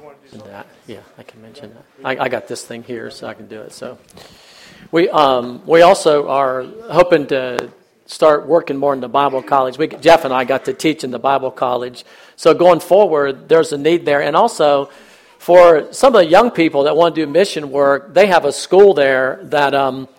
Yeah, I can mention that. I got this thing here, so I can do it. So we also are hoping to start working more in the Bible college. Jeff and I got to teach in the Bible college. So going forward, there's a need there. And also, for some of the young people that want to do mission work, they have a school there that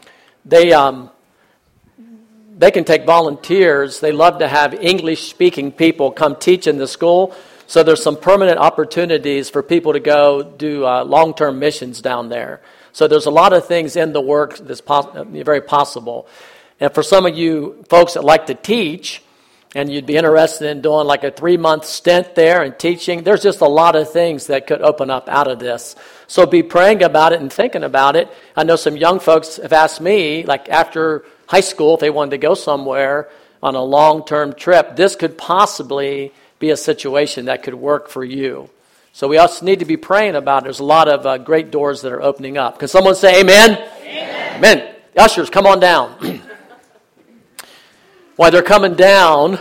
they can take volunteers. They love to have English-speaking people come teach in the school. So there's some permanent opportunities for people to go do long-term missions down there. So there's a lot of things in the work that's very possible. And for some of you folks that like to teach, and you'd be interested in doing like a 3-month stint there and teaching, there's just a lot of things that could open up out of this. So be praying about it and thinking about it. I know some young folks have asked me, like after high school, if they wanted to go somewhere on a long-term trip, this could possibly be a situation that could work for you. So we also need to be praying about it. There's a lot of great doors that are opening up. Can someone say amen? Amen. Amen. The ushers, come on down. While they're coming down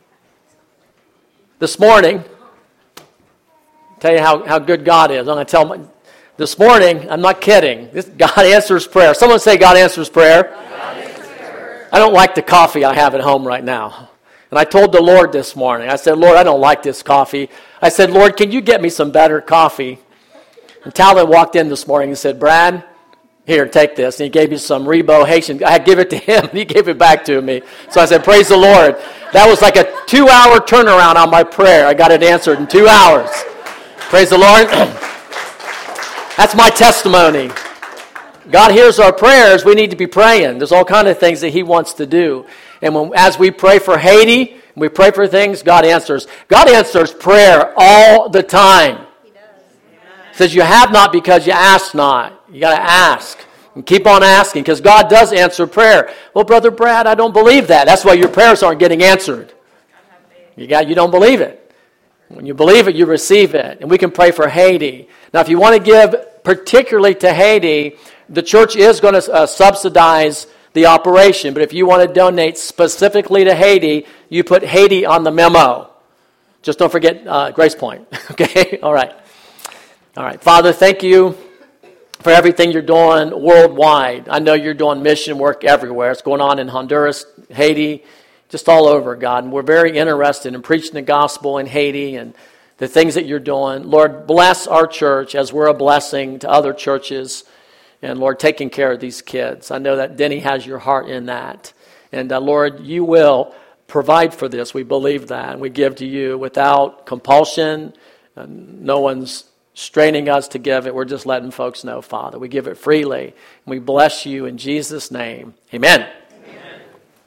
this morning, I'll tell you how good God is. I'm going to tell them this morning, I'm not kidding. God answers prayer. Someone say God answers prayer. God answers prayer. I don't like the coffee I have at home right now. And I told the Lord this morning, I said, Lord, I don't like this coffee. I said, Lord, can you get me some better coffee? And Talon walked in this morning and said, Brad, here, take this. And he gave me some Rebo Haitian. I had give it to him, and he gave it back to me. So I said, praise the Lord. That was like a 2-hour turnaround on my prayer. I got it answered in 2 hours. Praise the Lord. That's my testimony. God hears our prayers. We need to be praying. There's all kinds of things that he wants to do. And as we pray for Haiti, we pray for things, God answers. God answers prayer all the time. He does. He says, you have not because you ask not. You got to ask. And keep on asking because God does answer prayer. Well, Brother Brad, I don't believe that. That's why your prayers aren't getting answered. You don't believe it. When you believe it, you receive it. And we can pray for Haiti. Now, if you want to give particularly to Haiti, the church is going to subsidize the operation. But if you want to donate specifically to Haiti, you put Haiti on the memo. Just don't forget Grace Point. Okay? All right. Father, thank you for everything you're doing worldwide. I know you're doing mission work everywhere. It's going on in Honduras, Haiti, just all over, God. And we're very interested in preaching the gospel in Haiti and the things that you're doing. Lord, bless our church as we're a blessing to other churches. And, Lord, taking care of these kids. I know that Denny has your heart in that. And, Lord, you will provide for this. We believe that. And we give to you without compulsion. No one's straining us to give it. We're just letting folks know, Father. We give it freely. And we bless you in Jesus' name. Amen. Amen.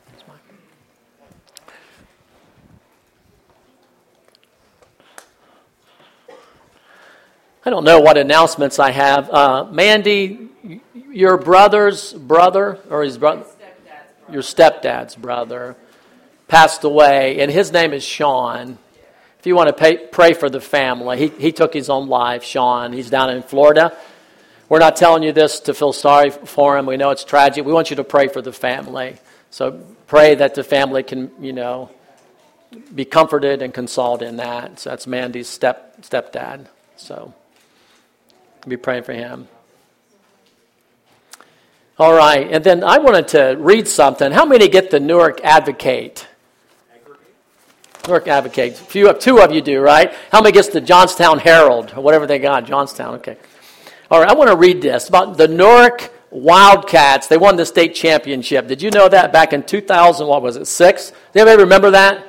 I don't know what announcements I have. Mandy, your brother's brother, or his brother, your stepdad's brother, passed away, and his name is Sean. If you want to pray for the family, he took his own life, Sean. He's down in Florida. We're not telling you this to feel sorry for him. We know it's tragic. We want you to pray for the family. So pray that the family can, be comforted and consoled in that. So that's Mandy's stepdad. So be praying for him. All right, and then I wanted to read something. How many get the Newark Advocate? Newark Advocate. Two of you do, right? How many gets the Johnstown Herald or whatever they got? Johnstown, okay. All right, I want to read this about the Newark Wildcats. They won the state championship. Did you know that back in 2000? What was it? 6? Does anybody remember that?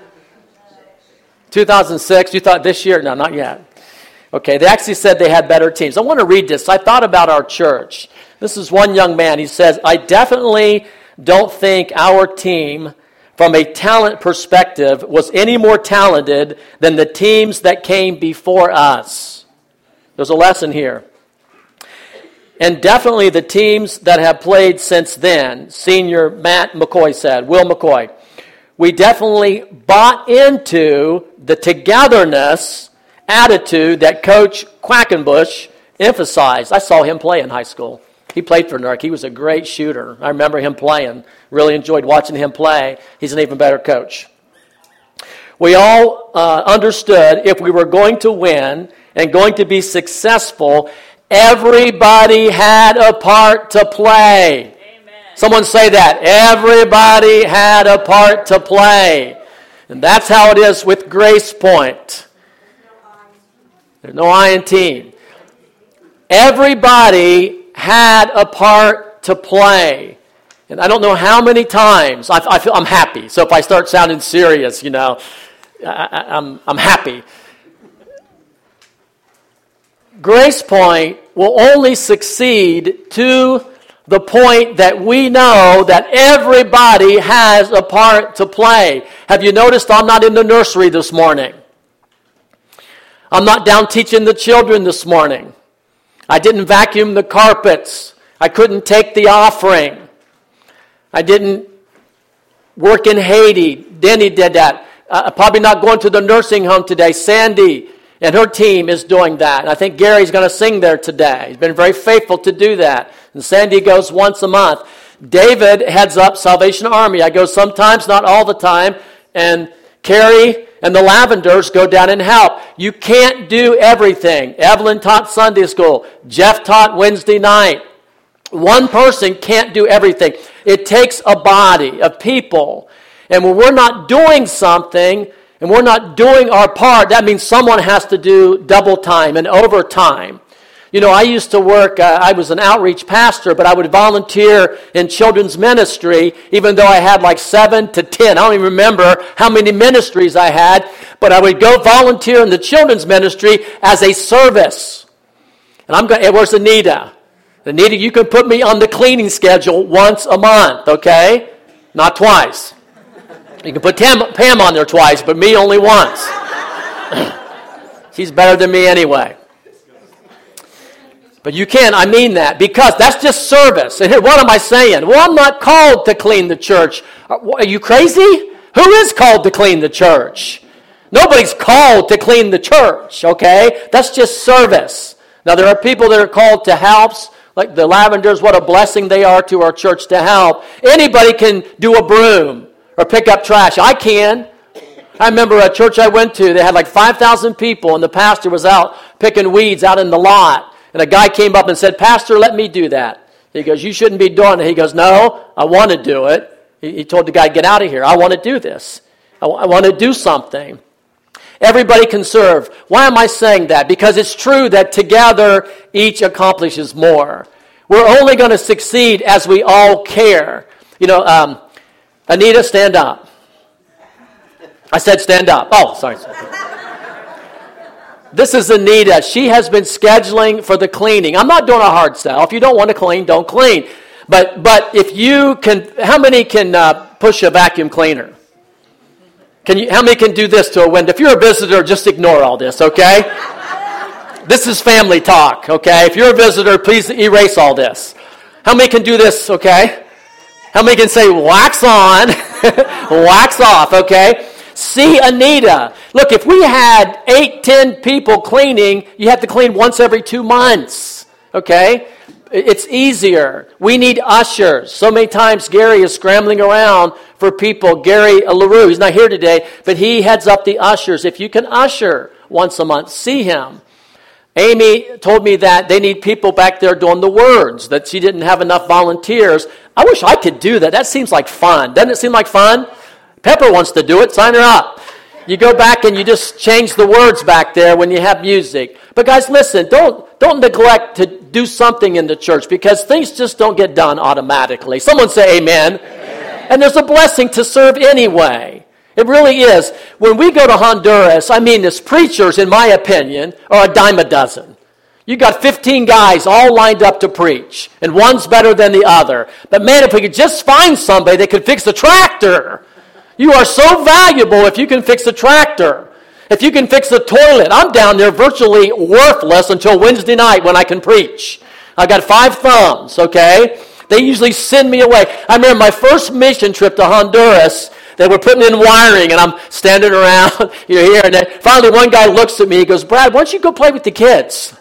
2006. You thought this year? No, not yet. Okay, they actually said they had better teams. I want to read this. I thought about our church. This is one young man. He says, I definitely don't think our team, from a talent perspective, was any more talented than the teams that came before us. There's a lesson here. And definitely the teams that have played since then, Senior Matt McCoy said, Will McCoy, we definitely bought into the togetherness attitude that Coach Quackenbush emphasized. I saw him play in high school. He played for Newark. He was a great shooter. I remember him playing. Really enjoyed watching him play. He's an even better coach. We all understood if we were going to win and going to be successful, everybody had a part to play. Amen. Someone say that. Everybody had a part to play. And that's how it is with Grace Point. There's no I in team. Everybody had a part to play. And I don't know how many times I feel I'm happy. So if I start sounding serious, I'm happy. Grace Point will only succeed to the point that we know that everybody has a part to play. Have you noticed I'm not in the nursery this morning? I'm not down teaching the children this morning. I didn't vacuum the carpets. I couldn't take the offering. I didn't work in Haiti. Denny did that. Probably not going to the nursing home today. Sandy and her team is doing that. And I think Gary's going to sing there today. He's been very faithful to do that. And Sandy goes once a month. David heads up Salvation Army. I go sometimes, not all the time. And Carrie and the Lavenders go down and help. You can't do everything. Evelyn taught Sunday school. Jeff taught Wednesday night. One person can't do everything. It takes a body of people. And when we're not doing something, and we're not doing our part, that means someone has to do double time and overtime. I used to work, I was an outreach pastor, but I would volunteer in children's ministry, even though I had like 7 to 10. I don't even remember how many ministries I had, but I would go volunteer in the children's ministry as a service. And where's Anita? Anita, you can put me on the cleaning schedule once a month, okay? Not twice. You can put Pam on there twice, but me only once. She's better than me anyway. But you can, I mean that, because that's just service. And here, what am I saying? Well, I'm not called to clean the church. Are you crazy? Who is called to clean the church? Nobody's called to clean the church, okay? That's just service. Now, there are people that are called to helps, like the Lavenders. What a blessing they are to our church to help. Anybody can do a broom or pick up trash. I can. I remember a church I went to, they had like 5,000 people, and the pastor was out picking weeds out in the lot. And a guy came up and said, "Pastor, let me do that." He goes, "You shouldn't be doing it." He goes, "No, I want to do it." He told the guy, "Get out of here. I want to do this. I want to do something." Everybody can serve. Why am I saying that? Because it's true that together each accomplishes more. We're only going to succeed as we all care. Anita, stand up. I said stand up. Oh, sorry. This is Anita. She has been scheduling for the cleaning. I'm not doing a hard sell. If you don't want to clean, don't clean. But if you can, how many can push a vacuum cleaner? How many can do this to a window? If you're a visitor, just ignore all this, okay? This is family talk, okay? If you're a visitor, please erase all this. How many can do this, okay? How many can say wax on, wax off, okay? See Anita. Look, if we had 8, 10 people cleaning, you have to clean once every 2 months, okay? It's easier. We need ushers. So many times Gary is scrambling around for people. Gary LaRue, he's not here today, but he heads up the ushers. If you can usher once a month, see him. Amy told me that they need people back there doing the words, that she didn't have enough volunteers. I wish I could do that. That seems like fun. Doesn't it seem like fun? Pepper wants to do it. Sign her up. You go back and you just change the words back there when you have music. But guys, listen, don't neglect to do something in the church, because things just don't get done automatically. Someone say amen. Amen. And there's a blessing to serve anyway. It really is. When we go to Honduras, this preachers, in my opinion, are a dime a dozen. You got 15 guys all lined up to preach, and one's better than the other. But man, if we could just find somebody that could fix a tractor. You are so valuable if you can fix a tractor. If you can fix a toilet. I'm down there virtually worthless until Wednesday night when I can preach. I got 5 thumbs, okay? They usually send me away. I remember my first mission trip to Honduras. They were putting in wiring, and I'm standing around here. And then finally one guy looks at me. He goes, "Brad, why don't you go play with the kids?"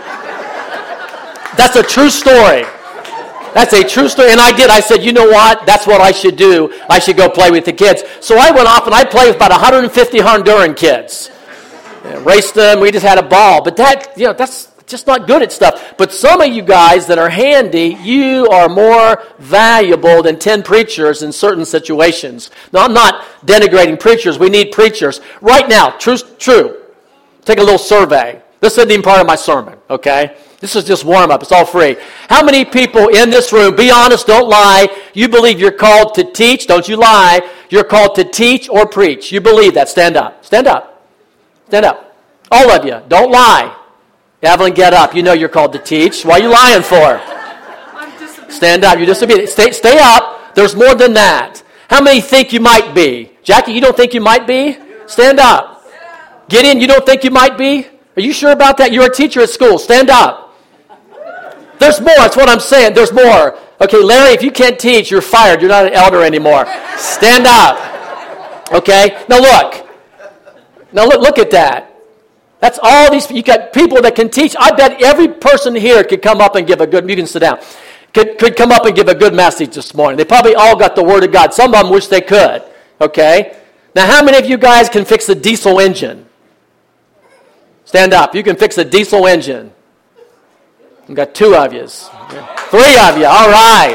That's a true story. That's a true story. And I did. I said, you know what? That's what I should do. I should go play with the kids. So I went off and I played with about 150 Honduran kids. Raced them. We just had a ball. But that's just not good at stuff. But some of you guys that are handy, you are more valuable than 10 preachers in certain situations. Now, I'm not denigrating preachers. We need preachers. Right now, true. Take a little survey. This isn't even part of my sermon, okay? This is just warm-up. It's all free. How many people in this room, be honest, don't lie, you believe you're called to teach? Don't you lie. You're called to teach or preach. You believe that. Stand up. Stand up. Stand up. All of you. Don't lie. Evelyn, get up. You know you're called to teach. What are you lying for? I'm disobedient. Stand up. You're disobedient. Stay up. There's more than that. How many think you might be? Jackie, you don't think you might be? Stand up. Gideon, you don't think you might be? Are you sure about that? You're a teacher at school. Stand up. There's more. That's what I'm saying. There's more. Okay, Larry, if you can't teach, you're fired. You're not an elder anymore. Stand up. Okay? Now look at that. That's all these, you got people that can teach. I bet every person here could come up and give a good, you can sit down, could come up and give a good message this morning. They probably all got the Word of God. Some of them wish they could. Okay? Now how many of you guys can fix a diesel engine? Stand up. You can fix a diesel engine. We've got 2 of you. 3 of you. All right.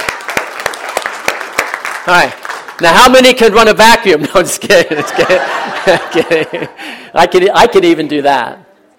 All right. Now, how many can run a vacuum? No, just kidding. Just kidding. I could even do that.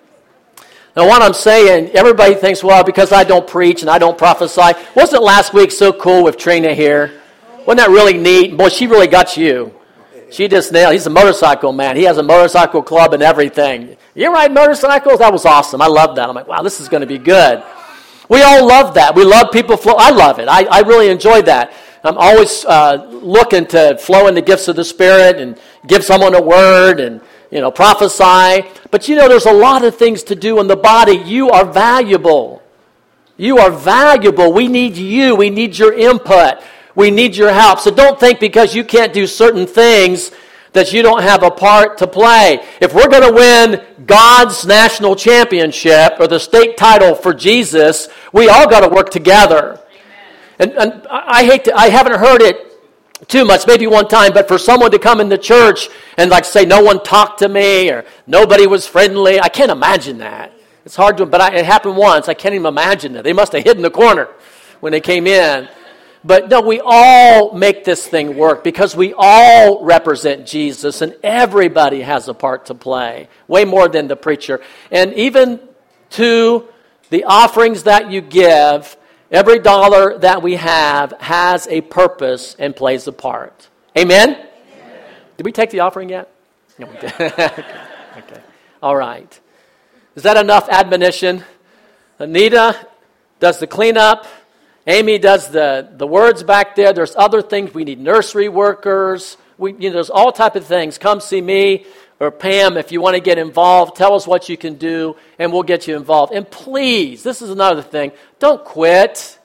Now, what I'm saying, everybody thinks, well, because I don't preach and I don't prophesy. Wasn't last week so cool with Trina here? Wasn't that really neat? Boy, she really got you. She just nailed. He's a motorcycle man. He has a motorcycle club and everything. You ride motorcycles? That was awesome. I love that. I'm like, wow, this is going to be good. We all love that. We love people flow. I love it. I really enjoy that. I'm always looking to flow in the gifts of the Spirit and give someone a word and, prophesy. But, there's a lot of things to do in the body. You are valuable. You are valuable. We need you. We need your input. We need your help. So don't think because you can't do certain things that you don't have a part to play. If we're going to win God's national championship or the state title for Jesus, we all got to work together. And I haven't heard it too much, maybe one time, but for someone to come in the church and say, no one talked to me or nobody was friendly, I can't imagine that. It's hard to, but it happened once. I can't even imagine that. They must have hid in the corner when they came in. But no, we all make this thing work because we all represent Jesus and everybody has a part to play, way more than the preacher. And even to the offerings that you give, every dollar that we have has a purpose and plays a part. Amen? Amen. Did we take the offering yet? No, we did. Okay. All right. Is that enough admonition? Anita does the cleanup. Amy does the words back there. There's other things. We need nursery workers. There's all type of things. Come see me or Pam if you want to get involved. Tell us what you can do, and we'll get you involved. And please, this is another thing. Don't quit.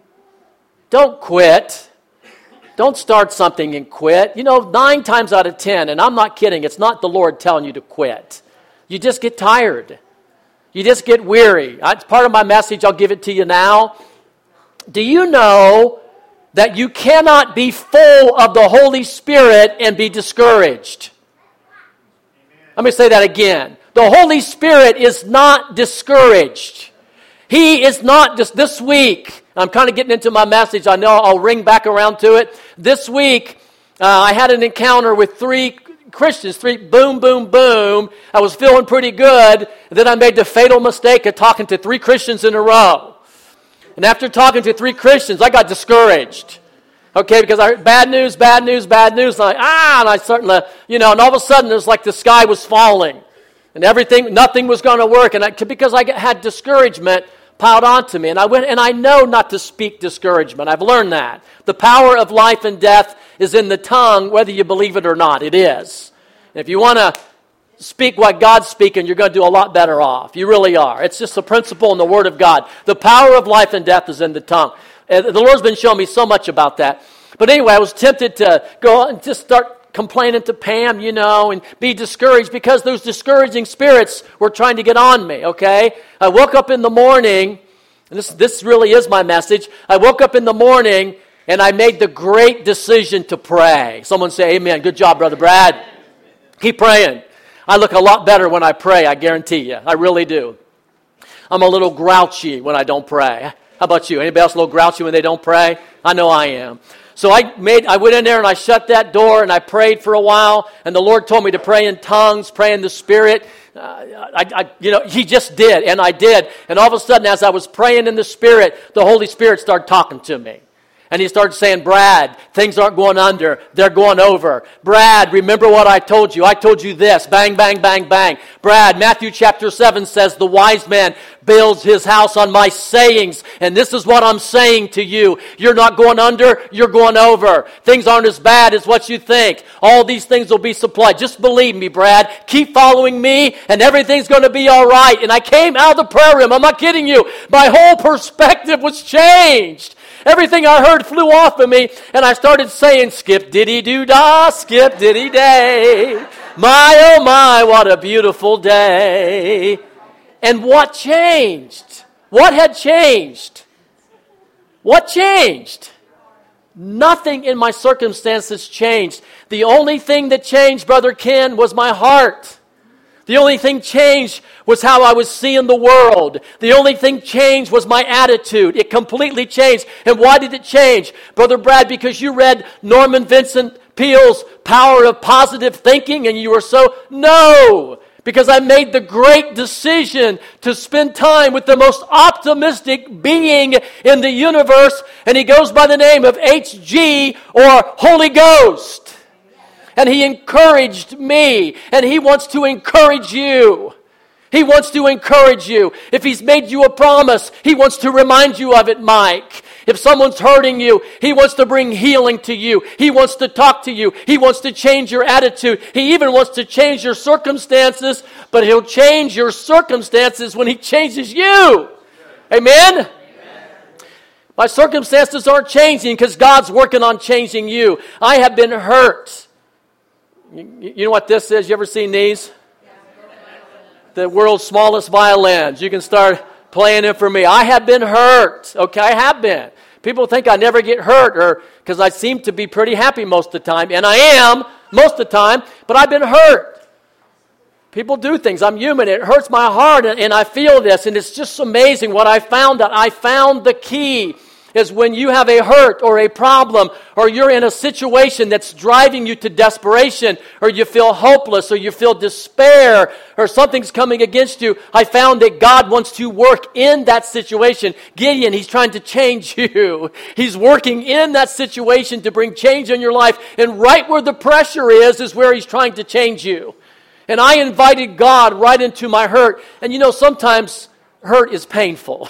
Don't quit. Don't start something and quit. 9 times out of 10, and I'm not kidding, it's not the Lord telling you to quit. You just get tired. You just get weary. It's part of my message. I'll give it to you now. Do you know that you cannot be full of the Holy Spirit and be discouraged? Let me say that again. The Holy Spirit is not discouraged. He is not just this week. I'm kind of getting into my message. I know I'll ring back around to it. This week, I had an encounter with 3 Christians. 3, boom, boom, boom. I was feeling pretty good. And then I made the fatal mistake of talking to 3 Christians in a row. And after talking to 3 Christians, I got discouraged. Okay, because I heard bad news. And I certainly, and all of a sudden it was like the sky was falling. And nothing was going to work. And because I had discouragement piled onto me. And I went, and I know not to speak discouragement. I've learned that. The power of life and death is in the tongue, whether you believe it or not. It is. And if you want to speak what God's speaking, you're going to do a lot better off. You really are. It's just a principle in the Word of God. The power of life and death is in the tongue. And the Lord's been showing me so much about that. But anyway, I was tempted to go and just start complaining to Pam, and be discouraged because those discouraging spirits were trying to get on me, okay? I woke up in the morning, and this really is my message. I woke up in the morning, and I made the great decision to pray. Someone say amen. Good job, Brother Brad. Keep praying. I look a lot better when I pray, I guarantee you. I really do. I'm a little grouchy when I don't pray. How about you? Anybody else a little grouchy when they don't pray? I know I am. So I went in there and I shut that door and I prayed for a while, and the Lord told me to pray in tongues, pray in the Spirit. He just did, and I did. And all of a sudden, as I was praying in the Spirit, the Holy Spirit started talking to me. And he started saying, Brad, things aren't going under, they're going over. Brad, remember what I told you. I told you this. Bang, bang, bang, bang. Brad, Matthew chapter 7 says, the wise man builds his house on my sayings. And this is what I'm saying to you. You're not going under, you're going over. Things aren't as bad as what you think. All these things will be supplied. Just believe me, Brad. Keep following me, and everything's going to be all right. And I came out of the prayer room. I'm not kidding you. My whole perspective was changed. Everything I heard flew off of me, and I started saying, skip-diddy-doo-dah, skip-diddy-day. My, oh my, what a beautiful day. And what changed? What had changed? What changed? Nothing in my circumstances changed. The only thing that changed, Brother Ken, was my heart. The only thing changed was how I was seeing the world. The only thing changed was my attitude. It completely changed. And why did it change? Brother Brad, because you read Norman Vincent Peale's Power of Positive Thinking and you were so... No! Because I made the great decision to spend time with the most optimistic being in the universe, and he goes by the name of HG, or Holy Ghost. And he encouraged me, and he wants to encourage you. He wants to encourage you. If he's made you a promise, he wants to remind you of it, Mike. If someone's hurting you, he wants to bring healing to you. He wants to talk to you. He wants to change your attitude. He even wants to change your circumstances, but he'll change your circumstances when he changes you. Amen? My circumstances aren't changing because God's working on changing you. I have been hurt. You know what this is? You ever seen these? The world's smallest violins. You can start playing it for me. I have been hurt. Okay, I have been. People think I never get hurt, or because I seem to be pretty happy most of the time, and I am most of the time, but I've been hurt. People do things. I'm human. It hurts my heart, and I feel this, and it's just amazing what I found out. I found the key is when you have a hurt or a problem, or you're in a situation that's driving you to desperation, or you feel hopeless, or you feel despair, or something's coming against you. I found that God wants to work in that situation. Gideon, he's trying to change you. He's working in that situation to bring change in your life, and right where the pressure is where he's trying to change you. And I invited God right into my hurt. And you know, sometimes hurt is painful.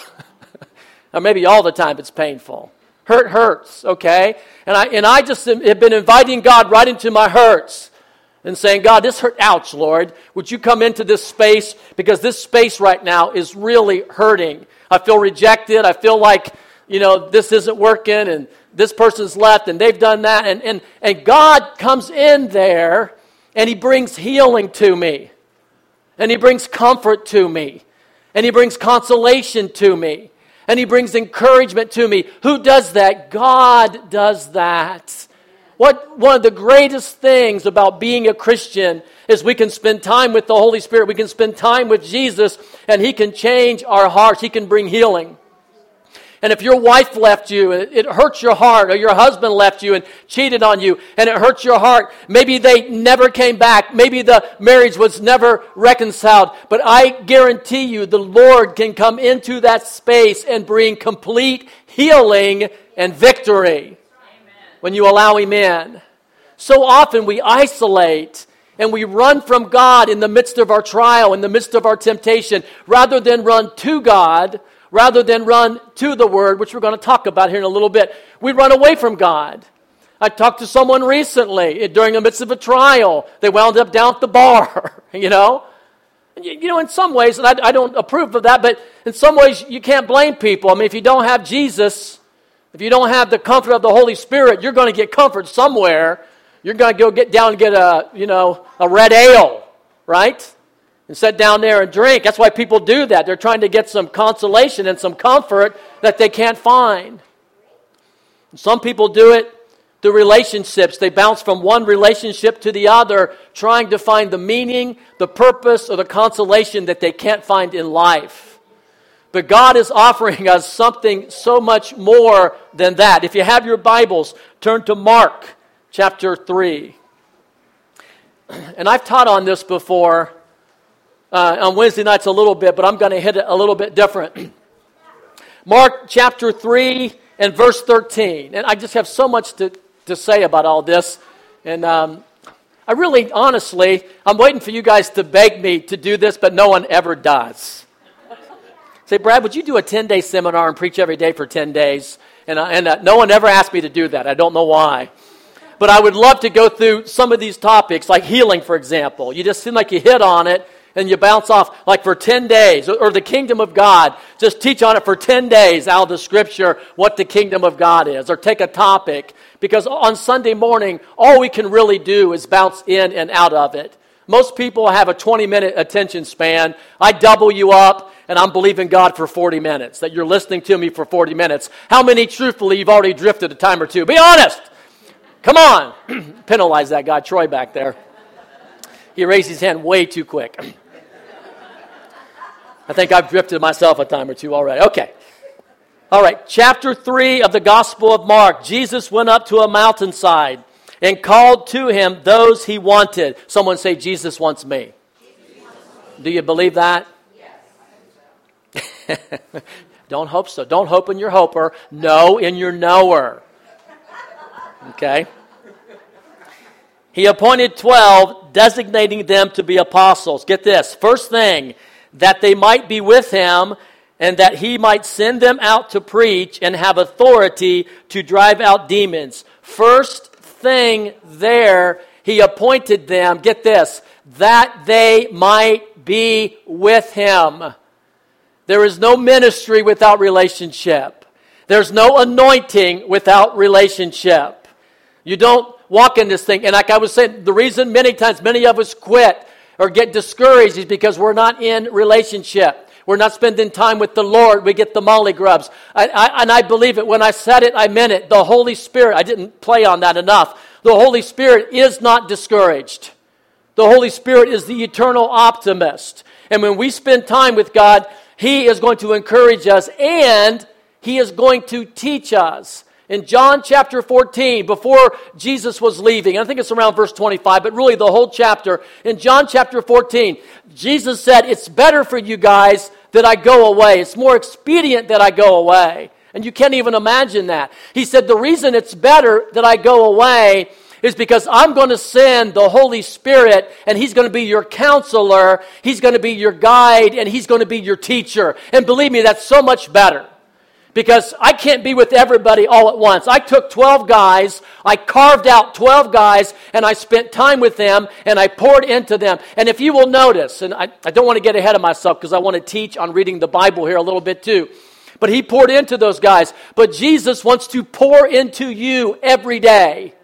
Or maybe all the time it's painful. Hurt hurts, okay? And I just have been inviting God right into my hurts and saying, God, this hurt, ouch, Lord. Would you come into this space? Because this space right now is really hurting. I feel rejected. I feel like, this isn't working, and this person's left, and they've done that. And God comes in there, and he brings healing to me. And he brings comfort to me. And he brings consolation to me. And he brings encouragement to me. Who does that? God does that. One of the greatest things about being a Christian is we can spend time with the Holy Spirit. We can spend time with Jesus, and he can change our hearts. He can bring healing. And if your wife left you, and it hurts your heart, or your husband left you and cheated on you, and it hurts your heart, maybe they never came back, maybe the marriage was never reconciled, but I guarantee you the Lord can come into that space and bring complete healing and victory. Amen. When you allow him in. So often we isolate and we run from God in the midst of our trial, in the midst of our temptation, rather than run to God, rather than run to the Word, which we're going to talk about here in a little bit. We run away from God. I talked to someone recently during the midst of a trial. They wound up down at the bar, in some ways, and I don't approve of that, but in some ways you can't blame people. I mean, if you don't have Jesus, if you don't have the comfort of the Holy Spirit, you're going to get comfort somewhere. You're going to go get down and get a red ale, right? And sit down there and drink. That's why people do that. They're trying to get some consolation and some comfort that they can't find. And some people do it the relationships. They bounce from one relationship to the other, trying to find the meaning, the purpose, or the consolation that they can't find in life. But God is offering us something so much more than that. If you have your Bibles, turn to Mark chapter 3. And I've taught on this before on Wednesday nights a little bit, but I'm going to hit it a little bit different. Mark chapter 3 and verse 13. And I just have so much to say about all this. And I really, honestly, I'm waiting for you guys to beg me to do this, but no one ever does. Say, Brad, would you do a 10-day seminar and preach every day for 10 days? And no one ever asked me to do that. I don't know why. But I would love to go through some of these topics, like healing, for example. You just seem like you hit on it, and you bounce off like for 10 days, or the kingdom of God. Just teach on it for 10 days out of the scripture what the kingdom of God is, or take a topic. Because on Sunday morning, all we can really do is bounce in and out of it. Most people have a 20-minute attention span. I double you up, and I'm believing God for 40 minutes, that you're listening to me for 40 minutes. How many, truthfully, you've already drifted a time or two? Be honest. Come on. Penalize that guy, Troy, back there. He raised his hand way too quick. I think I've drifted myself a time or two already. Okay. All right. Chapter 3 of the Gospel of Mark. Jesus went up to a mountainside and called to him those he wanted. Someone say, Jesus wants me. Do you believe that? Yes. Don't hope so. Don't hope in your hoper. Know in your knower. Okay. He appointed 12, designating them to be apostles. Get this. First thing, that they might be with him and that he might send them out to preach and have authority to drive out demons. First thing there, he appointed them, get this, that they might be with him. There is no ministry without relationship. There's no anointing without relationship. You don't walk in this thing. And like I was saying, the reason many times many of us quit or get discouraged is because we're not in relationship. We're not spending time with the Lord. We get the molly grubs. And I believe it. When I said it, I meant it. The Holy Spirit, I didn't play on that enough. The Holy Spirit is not discouraged. The Holy Spirit is the eternal optimist. And when we spend time with God, He is going to encourage us and He is going to teach us. In John chapter 14, before Jesus was leaving, I think it's around verse 25, but really the whole chapter. In John chapter 14, Jesus said, it's better for you guys that I go away. It's more expedient that I go away. And you can't even imagine that. He said, the reason it's better that I go away is because I'm going to send the Holy Spirit, and He's going to be your counselor, He's going to be your guide, and He's going to be your teacher. And believe me, that's so much better. Because I can't be with everybody all at once. I took 12 guys, I carved out 12 guys, and I spent time with them, and I poured into them. And if you will notice, and I don't want to get ahead of myself because I want to teach on reading the Bible here a little bit too. But He poured into those guys. But Jesus wants to pour into you every day.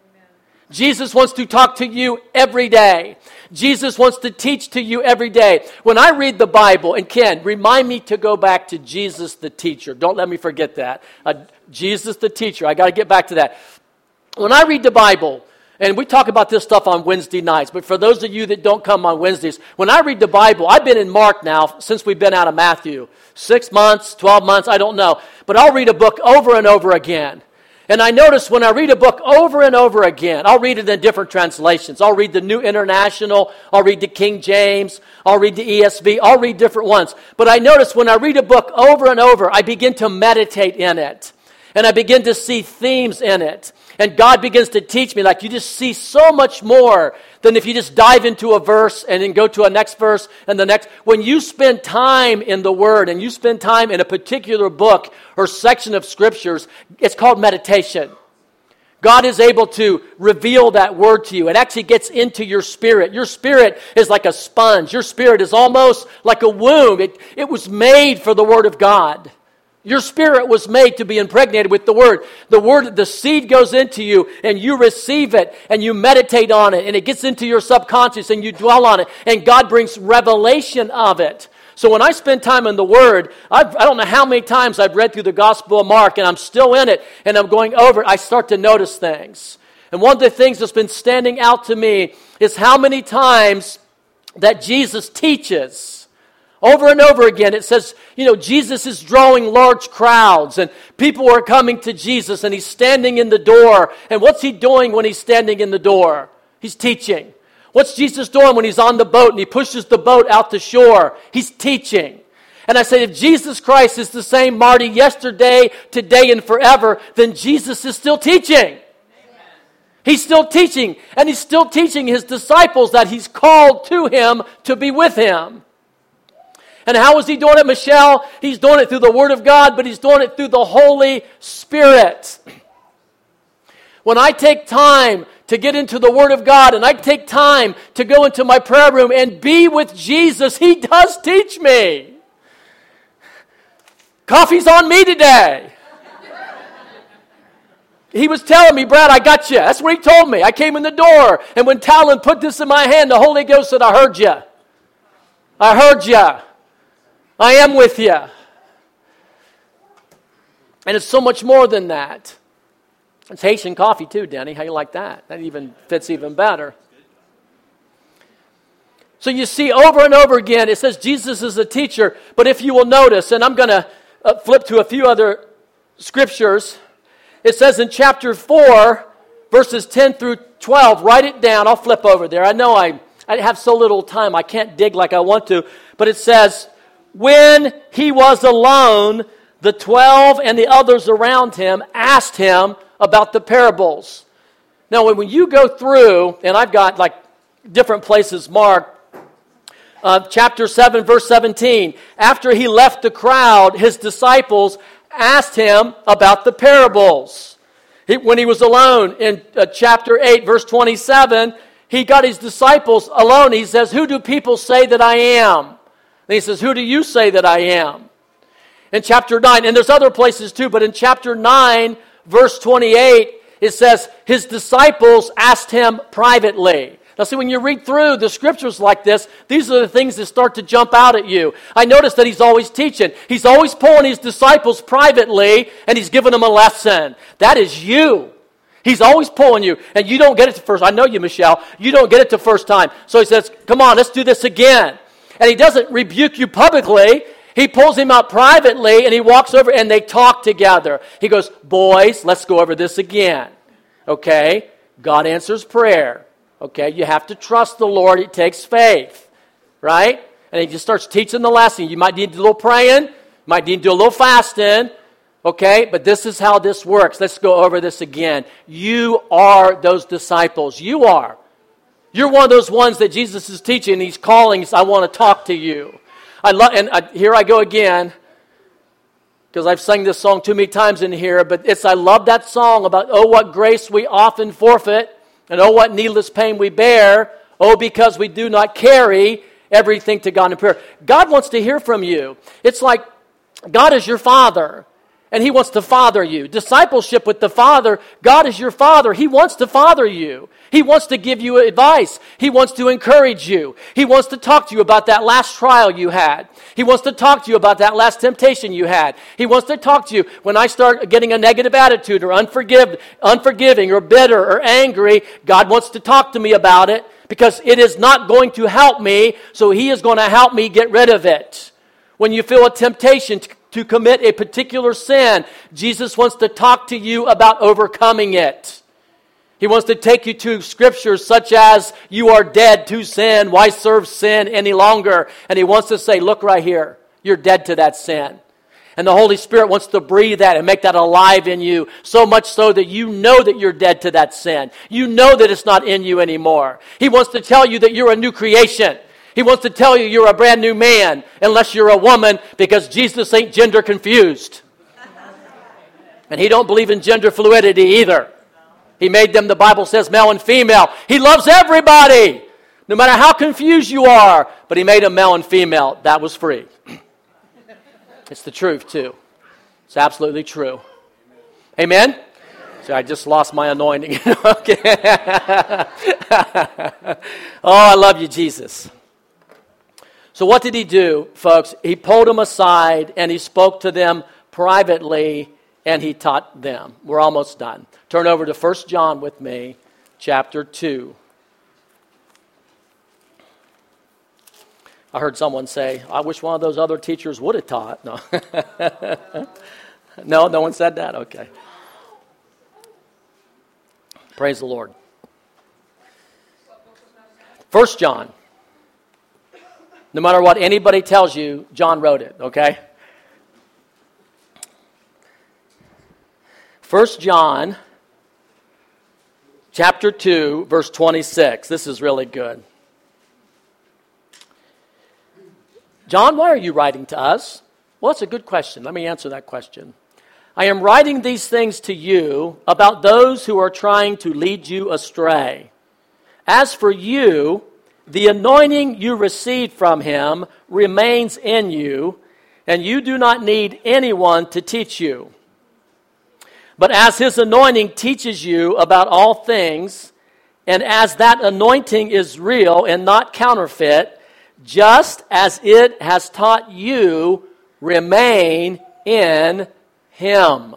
Jesus wants to talk to you every day. Jesus wants to teach to you every day. When I read the Bible, and Ken, remind me to go back to Jesus the teacher. Don't let me forget that. Jesus the teacher. I got to get back to that. When I read the Bible, and we talk about this stuff on Wednesday nights, but for those of you that don't come on Wednesdays, when I read the Bible, I've been in Mark now since we've been out of Matthew. 6 months, 12 months, I don't know. But I'll read a book over and over again. And I notice when I read a book over and over again, I'll read it in different translations. I'll read the New International, I'll read the King James, I'll read the ESV, I'll read different ones. But I notice when I read a book over and over, I begin to meditate in it. And I begin to see themes in it. And God begins to teach me, like you just see so much more than if you just dive into a verse and then go to a next verse and the next. When you spend time in the Word and you spend time in a particular book or section of Scriptures, it's called meditation. God is able to reveal that Word to you. It actually gets into your spirit. Your spirit is like a sponge. Your spirit is almost like a womb. It was made for the Word of God. Your spirit was made to be impregnated with the Word. The Word, the seed goes into you and you receive it and you meditate on it and it gets into your subconscious and you dwell on it and God brings revelation of it. So when I spend time in the Word, I don't know how many times I've read through the Gospel of Mark, and I'm still in it, and I'm going over it, I start to notice things. And one of the things that's been standing out to me is how many times that Jesus teaches. Over and over again, it says, Jesus is drawing large crowds, and people are coming to Jesus, and he's standing in the door. And what's he doing when he's standing in the door? He's teaching. What's Jesus doing when he's on the boat and he pushes the boat out to shore? He's teaching. And I said, if Jesus Christ is the same Marty yesterday, today, and forever, then Jesus is still teaching. Amen. He's still teaching, and he's still teaching his disciples that he's called to him to be with him. And how is he doing it, Michelle? He's doing it through the Word of God, but he's doing it through the Holy Spirit. When I take time to get into the Word of God, and I take time to go into my prayer room and be with Jesus, he does teach me. Coffee's on me today. He was telling me, Brad, I got you. That's what he told me. I came in the door, and when Talon put this in my hand, the Holy Ghost said, I heard you. I heard you. I am with you. And it's so much more than that. It's Haitian coffee too, Denny. How you like that? That even fits even better. So you see over and over again, it says Jesus is a teacher. But if you will notice, and I'm going to flip to a few other scriptures. It says in chapter 4, verses 10 through 12, write it down. I'll flip over there. I know I have so little time. I can't dig like I want to. But it says, when he was alone, the 12 and the others around him asked him about the parables. Now, when you go through, and I've got like different places marked, chapter 7, verse 17, after he left the crowd, his disciples asked him about the parables. When he was alone, in chapter 8, verse 27, he got his disciples alone. He says, who do people say that I am? And he says, who do you say that I am? In chapter 9, and there's other places too, but in chapter 9, verse 28, it says, his disciples asked him privately. Now see, when you read through the scriptures like this, these are the things that start to jump out at you. I notice that he's always teaching. He's always pulling his disciples privately, and he's giving them a lesson. That is you. He's always pulling you, and you don't get it the first. I know you, Michelle. You don't get it the first time. So he says, come on, let's do this again. And he doesn't rebuke you publicly. He pulls him out privately, and he walks over, and they talk together. He goes, boys, let's go over this again. Okay? God answers prayer. Okay? You have to trust the Lord. It takes faith. Right? And he just starts teaching the lesson. You might need a little praying. You might need to do a little fasting. Okay? But this is how this works. Let's go over this again. You are those disciples. You are. You're one of those ones that Jesus is teaching, and he's calling. He says, I want to talk to you. Here I go again, because I've sung this song too many times in here, but I love that song about, oh, what grace we often forfeit, and oh, what needless pain we bear, oh, because we do not carry everything to God in prayer. God wants to hear from you. It's like God is your Father, and he wants to father you. Discipleship with the Father, God is your Father. He wants to father you. He wants to give you advice. He wants to encourage you. He wants to talk to you about that last trial you had. He wants to talk to you about that last temptation you had. He wants to talk to you when I start getting a negative attitude or unforgiving or bitter or angry. God wants to talk to me about it because it is not going to help me, so he is going to help me get rid of it. When you feel a temptation to commit a particular sin, Jesus wants to talk to you about overcoming it. He wants to take you to scriptures such as, you are dead to sin, why serve sin any longer? And he wants to say, look right here, you're dead to that sin. And the Holy Spirit wants to breathe that and make that alive in you, so much so that you know that you're dead to that sin. You know that it's not in you anymore. He wants to tell you that you're a new creation. He wants to tell you you're a brand new man, unless you're a woman, because Jesus ain't gender confused. And he don't believe in gender fluidity either. He made them, the Bible says, male and female. He loves everybody, no matter how confused you are. But he made them male and female. That was free. It's the truth, too. It's absolutely true. Amen? So I just lost my anointing. Okay. Oh, I love you, Jesus. So what did he do, folks? He pulled them aside and he spoke to them privately and he taught them. We're almost done. Turn over to 1 John with me, chapter 2. I heard someone say, I wish one of those other teachers would have taught. No. No one said that? Okay. Praise the Lord. 1 John. No matter what anybody tells you, John wrote it, okay? 1 John, chapter 2, verse 26. This is really good. John, why are you writing to us? Well, that's a good question. Let me answer that question. I am writing these things to you about those who are trying to lead you astray. As for you, the anointing you received from him remains in you, and you do not need anyone to teach you. But as his anointing teaches you about all things, and as that anointing is real and not counterfeit, just as it has taught you, remain in him.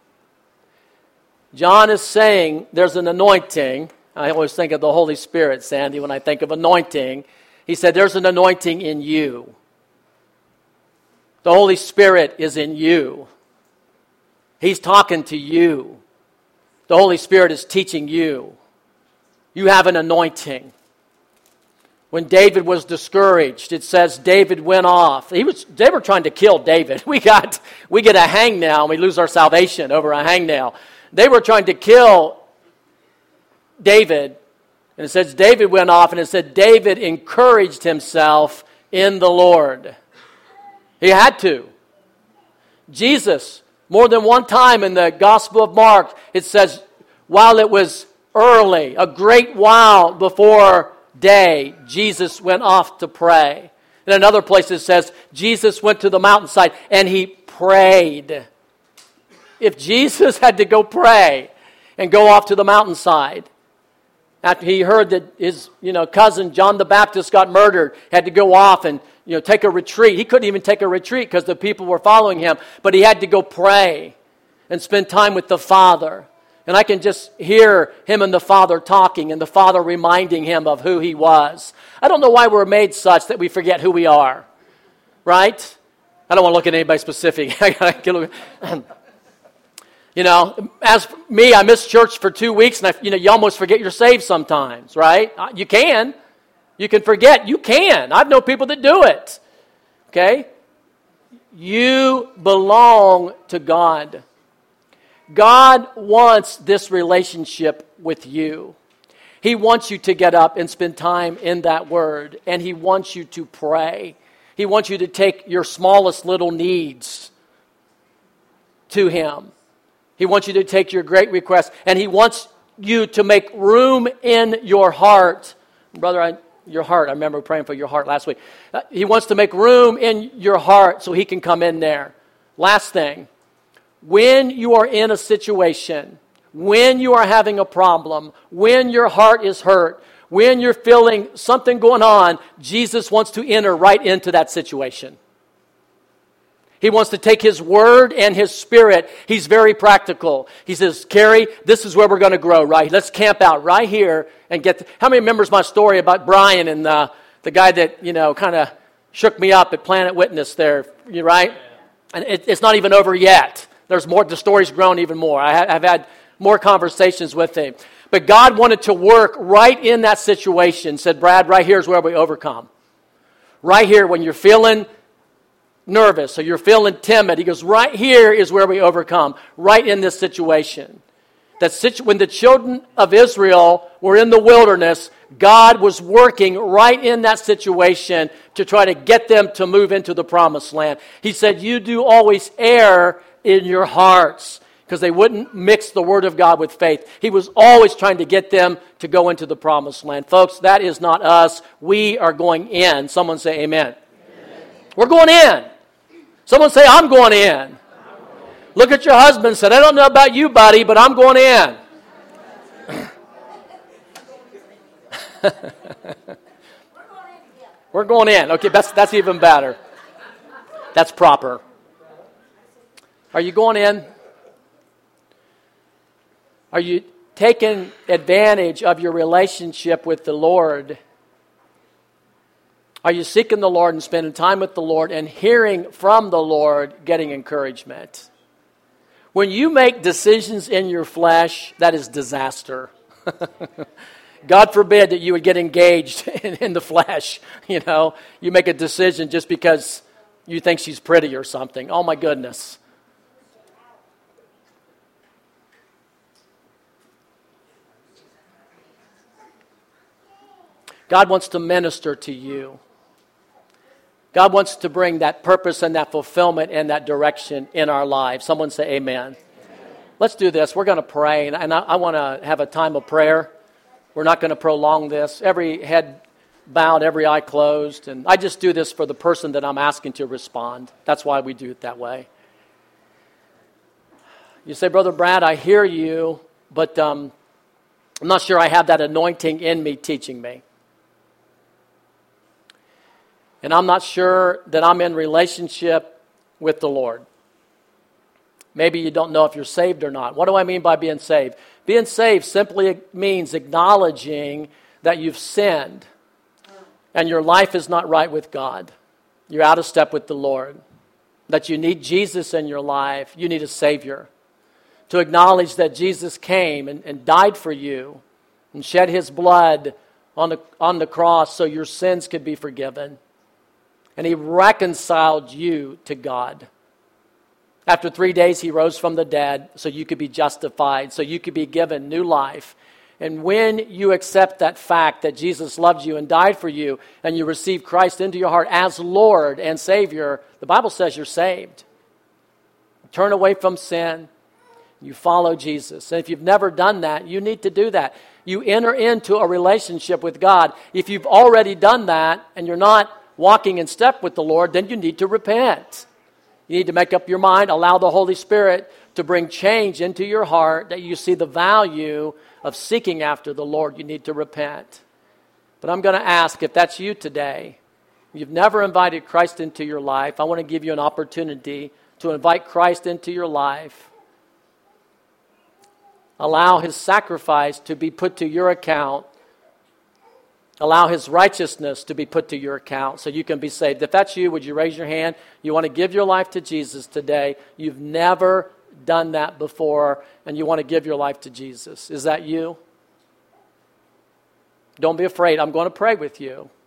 John is saying there's an anointing. I always think of the Holy Spirit, Sandy, when I think of anointing. He said there's an anointing in you. The Holy Spirit is in you. He's talking to you. The Holy Spirit is teaching you. You have an anointing. When David was discouraged, it says David went off. They were trying to kill David. We get a hangnail and we lose our salvation over a hangnail. They were trying to kill David. And it says David went off, and it said David encouraged himself in the Lord. He had to. Jesus, more than one time in the Gospel of Mark, it says, while it was early, a great while before day, Jesus went off to pray. In another place it says, Jesus went to the mountainside and he prayed. If Jesus had to go pray and go off to the mountainside, after he heard that his cousin John the Baptist got murdered, had to go off and take a retreat. He couldn't even take a retreat because the people were following him, but he had to go pray and spend time with the Father. And I can just hear him and the Father talking and the Father reminding him of who he was. I don't know why we're made such that we forget who we are. Right? I don't want to look at anybody specific. As for me, I missed church for 2 weeks, and you almost forget you're saved sometimes, right? You can. You can forget. You can. I've known people that do it. Okay? You belong to God. God wants this relationship with you. He wants you to get up and spend time in that Word, and He wants you to pray. He wants you to take your smallest little needs to Him. He wants you to take your great requests, and He wants you to make room in your heart. Brother, your heart, I remember praying for your heart last week. He wants to make room in your heart so He can come in there. Last thing. When you are in a situation, when you are having a problem, when your heart is hurt, when you're feeling something going on, Jesus wants to enter right into that situation. He wants to take His Word and His Spirit. He's very practical. He says, Carrie, this is where we're going to grow, right? Let's camp out right here and get... How many remembers my story about Brian and the guy that, kind of shook me up at Planet Witness there, right? And it's not even over yet. There's more. The story's grown even more. I've had more conversations with him. But God wanted to work right in that situation. Said, Brad, right here is where we overcome. Right here, when you're feeling nervous or you're feeling timid, He goes, right here is where we overcome. Right in this situation. When the children of Israel were in the wilderness, God was working right in that situation to try to get them to move into the promised land. He said, you do always err in your hearts, because they wouldn't mix the Word of God with faith. He was always trying to get them to go into the promised land. Folks, that is not us. We are going in. Someone say amen. Amen. We're going in. Someone say, I'm going in. Look at your husband and say, I don't know about you, buddy, but I'm going in. We're going in. Okay, that's even better. That's proper. Are you going in? Are you taking advantage of your relationship with the Lord? Are you seeking the Lord and spending time with the Lord and hearing from the Lord, getting encouragement? When you make decisions in your flesh, that is disaster. God forbid that you would get engaged in the flesh. You know, you make a decision just because you think she's pretty or something. Oh my goodness. God wants to minister to you. God wants to bring that purpose and that fulfillment and that direction in our lives. Someone say amen. Let's do this. We're going to pray, and I want to have a time of prayer. We're not going to prolong this. Every head bowed, every eye closed, and I just do this for the person that I'm asking to respond. That's why we do it that way. You say, Brother Brad, I hear you, but I'm not sure I have that anointing in me teaching me. And I'm not sure that I'm in relationship with the Lord. Maybe you don't know if you're saved or not. What do I mean by being saved? Being saved simply means acknowledging that you've sinned and your life is not right with God. You're out of step with the Lord. That you need Jesus in your life. You need a Savior. To acknowledge that Jesus came and died for you and shed His blood on the cross so your sins could be forgiven. And He reconciled you to God. After 3 days, He rose from the dead so you could be justified, so you could be given new life. And when you accept that fact that Jesus loved you and died for you, and you receive Christ into your heart as Lord and Savior, the Bible says you're saved. Turn away from sin. You follow Jesus. And if you've never done that, you need to do that. You enter into a relationship with God. If you've already done that and you're not walking in step with the Lord, then you need to repent. You need to make up your mind, allow the Holy Spirit to bring change into your heart, that you see the value of seeking after the Lord. You need to repent. But I'm going to ask, if that's you today, you've never invited Christ into your life, I want to give you an opportunity to invite Christ into your life. Allow His sacrifice to be put to your account. Allow His righteousness to be put to your account so you can be saved. If that's you, would you raise your hand? You want to give your life to Jesus today. You've never done that before, and you want to give your life to Jesus. Is that you? Don't be afraid. I'm going to pray with you.